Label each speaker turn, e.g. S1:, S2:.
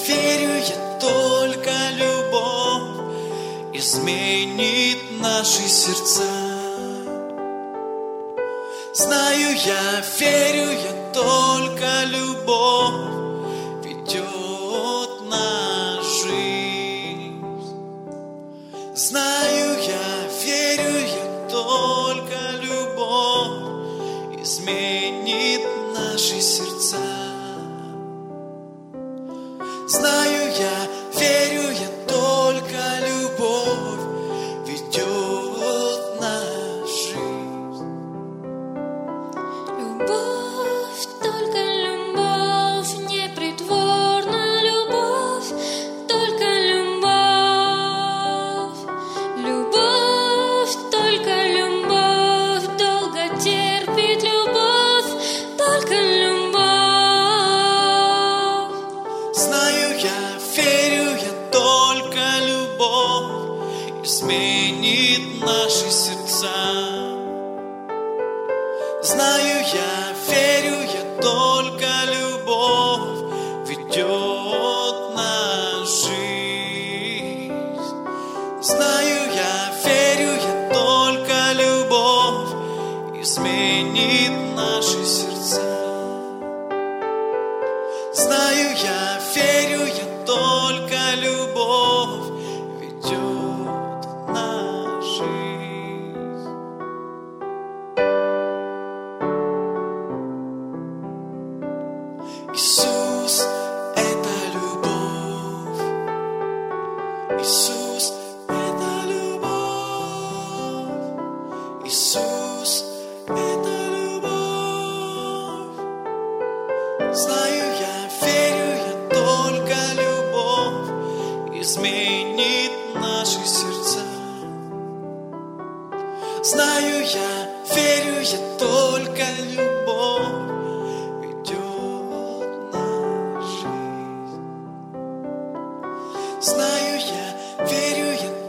S1: верю я, только любовь изменит наши сердца. Знаю я, верю я, только любовь ведет нашу жизнь. Знаю я, верю я, только любовь изменит наши сердца. Знаю я, верю я, только любовь ведет нашу жизнь.
S2: Любовь, только любовь, непритворная любовь, только любовь. Любовь, только любовь, долго терпит любовь, только любовь.
S1: Знаю я, верю я, только любовь изменит наши сердца. Знаю я, верю я, только любовь ведет нашу жизнь. Знаю я, верю я, только любовь изменит наши сердца. Знаю я, верю я, только любовь ведет нашу жизнь. Иисус – это любовь. Иисус – это любовь. Иисус – это любовь. Знаю я, верю я, только любовь изменит наши сердца. Знаю я, верю я, только любовь ведет нашу жизнь. Знаю я, верю я,